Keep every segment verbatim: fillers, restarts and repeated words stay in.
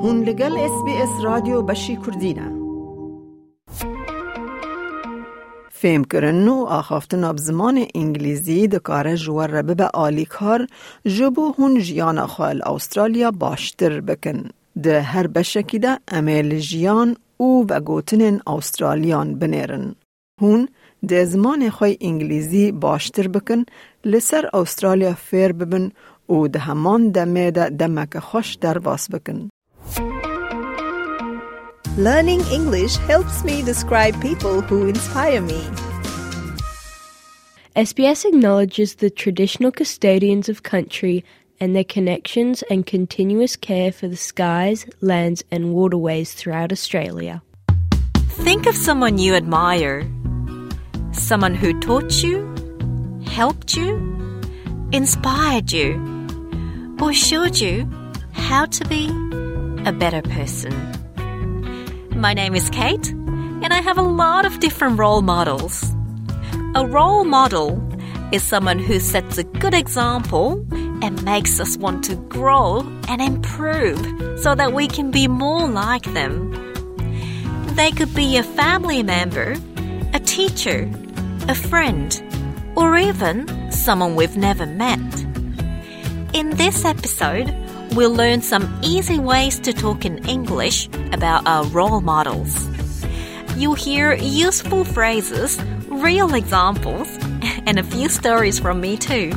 هون لگل اس بی اس رادیو بشی کردینه. فهم کردن و آخافتن اب زمان انگلیزی دکاره جوار ربه به آلی کار جبو هون جیان خال استرالیا باشتر بکن. ده هر بشکی ده امیل جیان او و گوتنن استرالیان بنیرن. هون ده زمان خواه انگلیزی باشتر بکن لسر استرالیا فیر ببن و ده همان دمه ده دمک خوش در باس بکن. Learning English helps me describe people who inspire me. S B S acknowledges the traditional custodians of country and their connections and continuous care for the skies, lands and waterways throughout Australia. Think of someone you admire. Someone who taught you, helped you, inspired you, or showed you how to be a better person. My name is Kate, and I have a lot of different role models. A role model is someone who sets a good example and makes us want to grow and improve so that we can be more like them. They could be a family member, a teacher, a friend, or even someone we've never met. In this episode, we'll learn some easy ways to talk in English about our role models. You'll hear useful phrases, real examples, and a few stories from me too.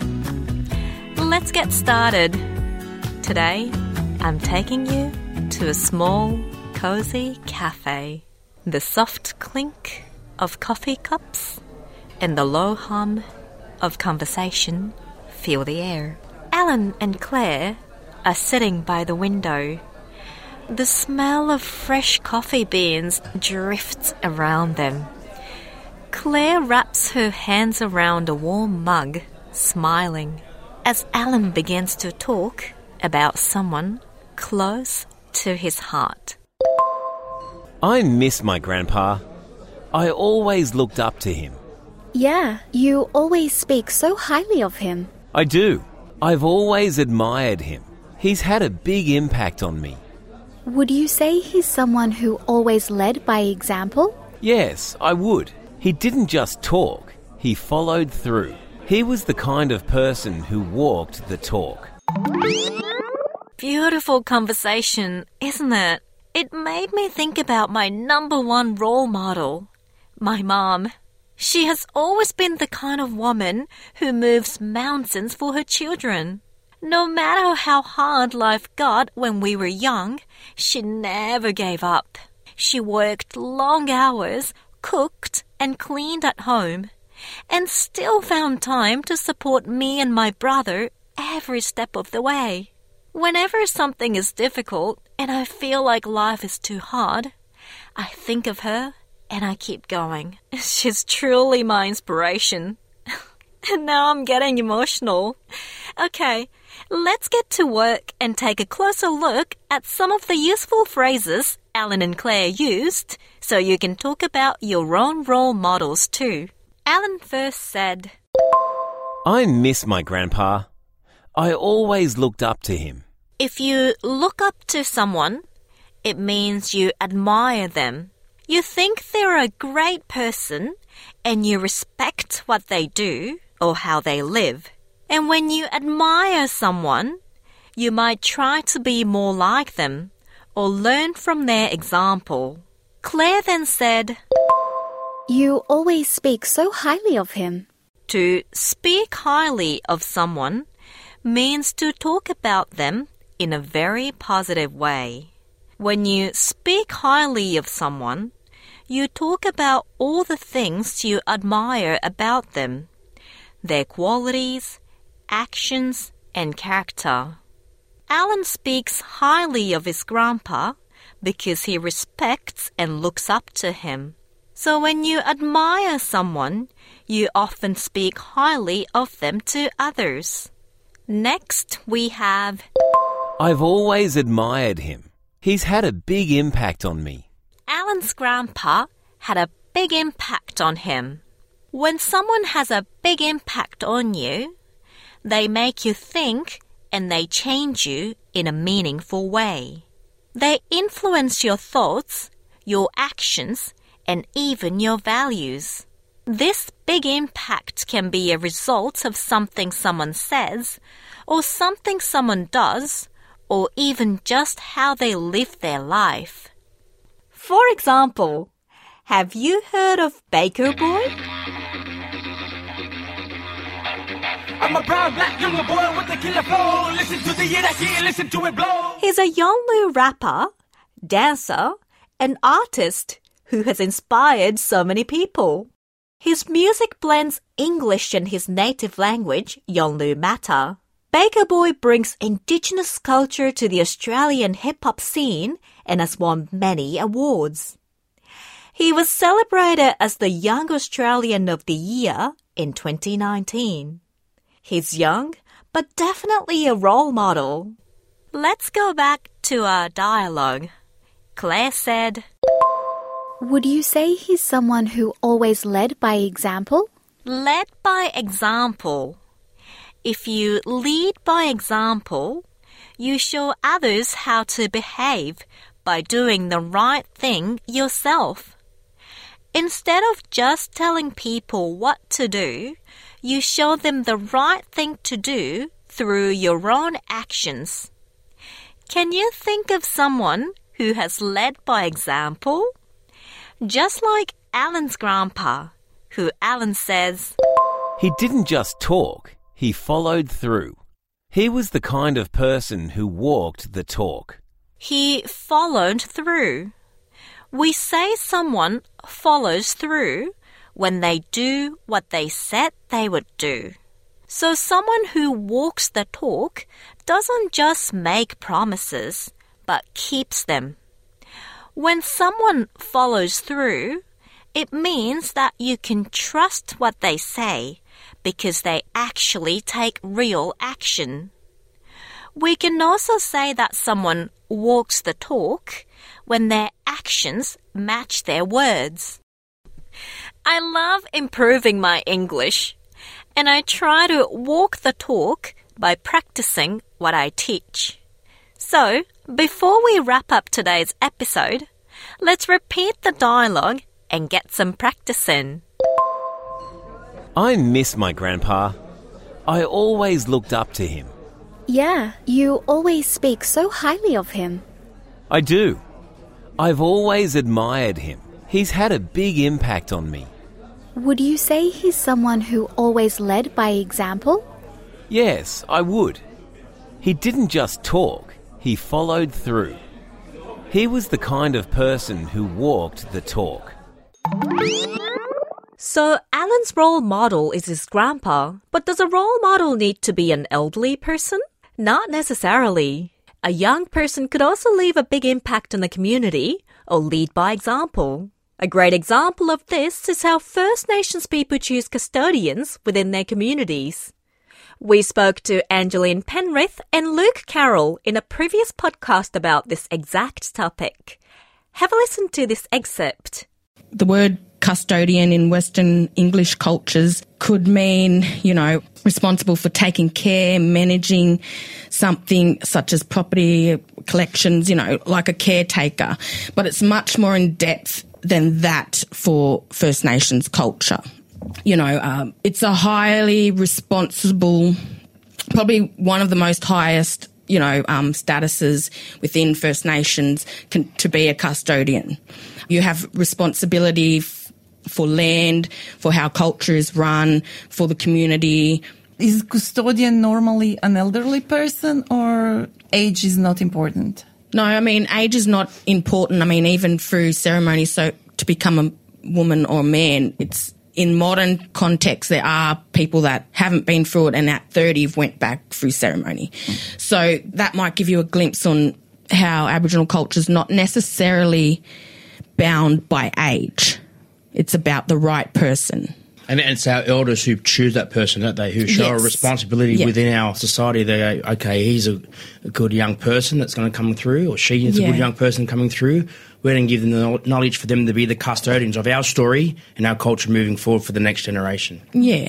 Let's get started. Today, I'm taking you to a small, cozy cafe. The soft clink of coffee cups and the low hum of conversation fill the air. Alan and Claire are sitting by the window. The smell of fresh coffee beans drifts around them. Claire wraps her hands around a warm mug, smiling, as Alan begins to talk about someone close to his heart. I miss my grandpa. I always looked up to him. Yeah, you always speak so highly of him. I do. I've always admired him. He's had a big impact on me. Would you say he's someone who always led by example? Yes, I would. He didn't just talk, he followed through. He was the kind of person who walked the talk. Beautiful conversation, isn't it? It made me think about my number one role model, my mom. She has always been the kind of woman who moves mountains for her children. No matter how hard life got when we were young, she never gave up. She worked long hours, cooked and cleaned at home, and still found time to support me and my brother every step of the way. Whenever something is difficult and I feel like life is too hard, I think of her and I keep going. She's truly my inspiration. And now I'm getting emotional. Okay, let's get to work and take a closer look at some of the useful phrases Alan and Claire used so you can talk about your own role models too. Alan first said, I miss my grandpa. I always looked up to him. If you look up to someone, it means you admire them. You think they're a great person and you respect what they do or how they live. And when you admire someone, you might try to be more like them or learn from their example. Claire then said, You always speak so highly of him. To speak highly of someone means to talk about them in a very positive way. When you speak highly of someone, you talk about all the things you admire about them, their qualities, actions, and character. Alan speaks highly of his grandpa because he respects and looks up to him. So when you admire someone, you often speak highly of them to others. Next, we have, I've always admired him. He's had a big impact on me. Alan's grandpa had a big impact on him. When someone has a big impact on you, they make you think and they change you in a meaningful way. They influence your thoughts, your actions, and even your values. This big impact can be a result of something someone says, or something someone does, or even just how they live their life. For example, have you heard of Baker Boy? I'm a proud black younger boy with a killer flow. Listen to the year that he listen to it blow. He's a Yolngu rapper, dancer, and artist who has inspired so many people. His music blends English and his native language, Yolngu Mata. Baker Boy brings Indigenous culture to the Australian hip-hop scene and has won many awards. He was celebrated as the Young Australian of the Year in twenty nineteen. He's young, but definitely a role model. Let's go back to our dialogue. Claire said, Would you say he's someone who always led by example? Led by example. If you lead by example, you show others how to behave by doing the right thing yourself. Instead of just telling people what to do, you show them the right thing to do through your own actions. Can you think of someone who has led by example? Just like Alan's grandpa, who Alan says, He didn't just talk, he followed through. He was the kind of person who walked the talk. He followed through. We say someone follows through when they do what they said they would do. So someone who walks the talk doesn't just make promises, but keeps them. When someone follows through, it means that you can trust what they say because they actually take real action. We can also say that someone walks the talk when their actions match their words. I love improving my English, and I try to walk the talk by practicing what I teach. So, before we wrap up today's episode, let's repeat the dialogue and get some practice in. I miss my grandpa. I always looked up to him. Yeah, you always speak so highly of him. I do. I've always admired him. He's had a big impact on me. Would you say he's someone who always led by example? Yes, I would. He didn't just talk, he followed through. He was the kind of person who walked the talk. So Alan's role model is his grandpa, but does a role model need to be an elderly person? Not necessarily. A young person could also leave a big impact on the community or lead by example. A great example of this is how First Nations people choose custodians within their communities. We spoke to Angeline Penrith and Luke Carroll in a previous podcast about this exact topic. Have a listen to this excerpt. The word custodian in Western English cultures could mean, you know, responsible for taking care, managing something such as property collections, you know, like a caretaker. But it's much more in depth than that for First Nations culture. You know, um, it's a highly responsible, probably one of the most highest, you know, um, statuses within First Nations can, to be a custodian. You have responsibility f- for land, for how culture is run, for the community. Is custodian normally an elderly person, or age is not important? No, I mean, age is not important. I mean, even through ceremony, so to become a woman or a man, it's in modern context, there are people that haven't been through it and at thirty went back through ceremony. Mm. So that might give you a glimpse on how Aboriginal culture is not necessarily bound by age. It's about the right person. And it's our elders who choose that person, don't they, who show yes. a responsibility yeah. within our society. They go, okay, he's a, a good young person that's going to come through, or she is yeah. a good young person coming through. We're going to give them the knowledge for them to be the custodians of our story and our culture moving forward for the next generation. Yeah.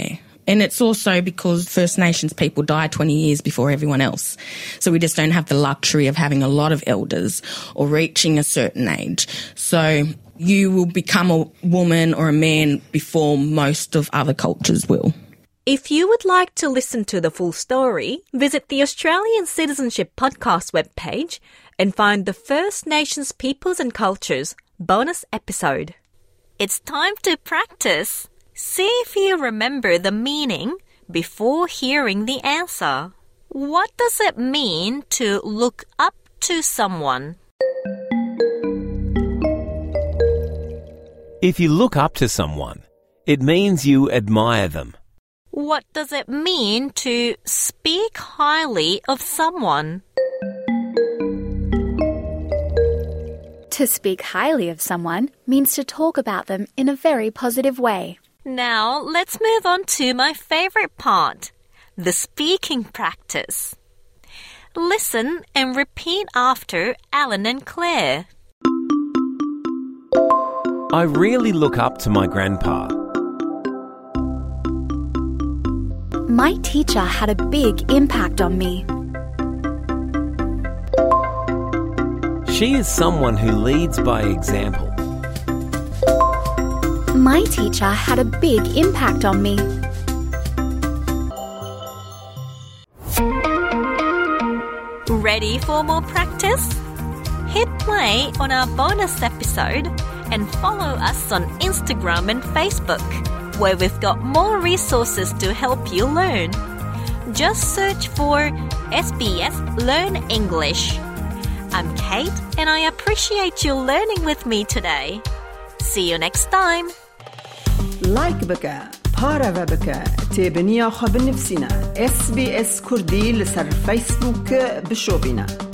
And it's also because First Nations people die twenty years before everyone else. So we just don't have the luxury of having a lot of elders or reaching a certain age. So you will become a woman or a man before most of other cultures will. If you would like to listen to the full story, visit the Australian Citizenship Podcast webpage and find the First Nations Peoples and Cultures bonus episode. It's time to practice. See if you remember the meaning before hearing the answer. What does it mean to look up to someone? If you look up to someone, it means you admire them. What does it mean to speak highly of someone? To speak highly of someone means to talk about them in a very positive way. Now, let's move on to my favorite part, the speaking practice. Listen and repeat after Alan and Claire. I really look up to my grandpa. My teacher had a big impact on me. She is someone who leads by example. My teacher had a big impact on me. Ready for more practice? Hit play on our bonus episode and follow us on Instagram and Facebook, where we've got more resources to help you learn. Just search for S B S Learn English. I'm Kate and I appreciate you learning with me today. See you next time. لايك بك بارا بك تابنيا خبر نفسنا اس بي اس كردي لسر فيسبوك بشوبنا.